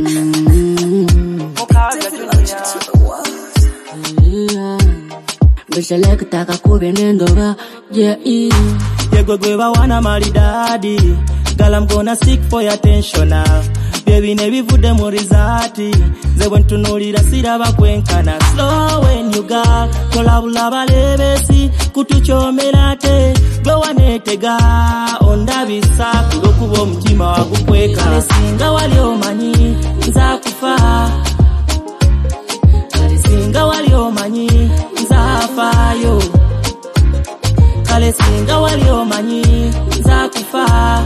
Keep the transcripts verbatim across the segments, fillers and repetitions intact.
Bishaleka taka kubenendoga yeah Yego gwewa wana maridadi Girl, I'm gonna seek for your attention now. Baby, nebi vude murizati Ze wentu nulira siraba kwenkana. Slow when you go Tolabula balebesi Kutuchomelate Gwewa netega Onda bisa Kulokubo mtima wakukweka Kale singa wali omanyi Nza kufa Kale singa wali omanyi Nza fayo Kale singa wali omanyi Nza kufa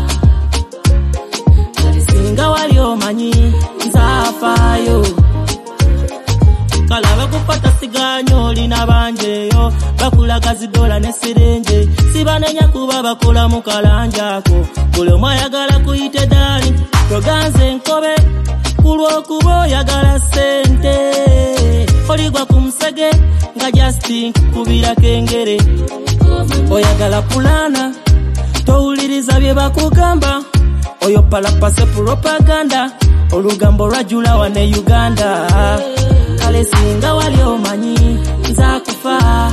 Singa wali omanyi nzafayo Kala bakupata siganyo lina banjeyo Bakulaga zidola ne sirenje Sibanenya kuba bakola mu kalanjako Buli omu ayagala kuyite dani Toganze nkobe kulwokuba yagala sente Oligwa kumusege nga Justin kubira kengere Oyagala pulana Towuliriza bye bakugamba Oyo palapase propaganda Olugambo rajula wane Uganda Kale singa wali omanyi Nza kufa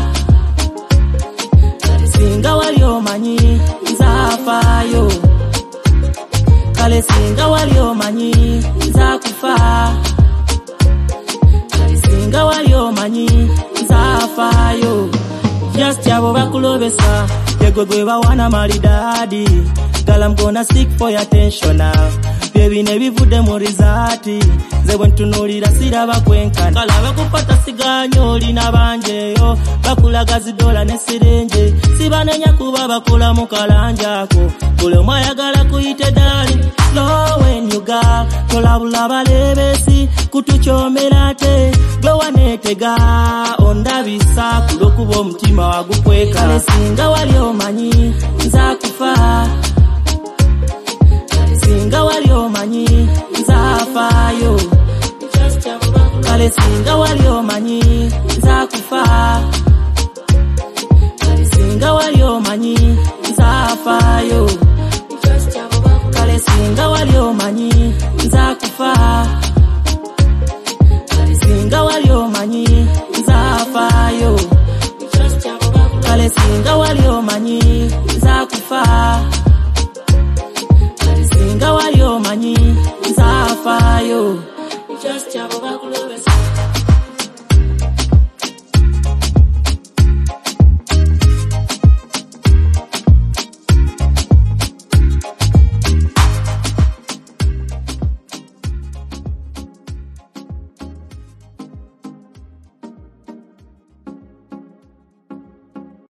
Kale singa wali omanyi Nza fayo Kale singa wali omanyi Nza kufa Kale singa wali omanyi Nza fayo Just yabo bakulobesa Yego gwewa wana maridadi Girl, I'm gonna seek for your attention now. Baby, nebi vude murizati Ze wentu nulira siraba kwenkana. Kala bakupata siganyo lina banjeyo Bakulaga zidola ne sirenje Sibanenya kuba bakola mu kalanjako Buli omu ayagala kuyite dani Slow when you go Tolabula balebesi Kutuchomelate Gwewa netega Onda bisa Kulokubo omutima wagukweka Kale singa wali omanyi Nza kufa Singa wali omanyi nzafayo Kale singa wali omanyi nzakufa Kale singa wali omanyi nzafayo Kale singa wali omanyi nzakufa Kale singa wali omanyi nzafayo Kale singa wali omanyi nzakufa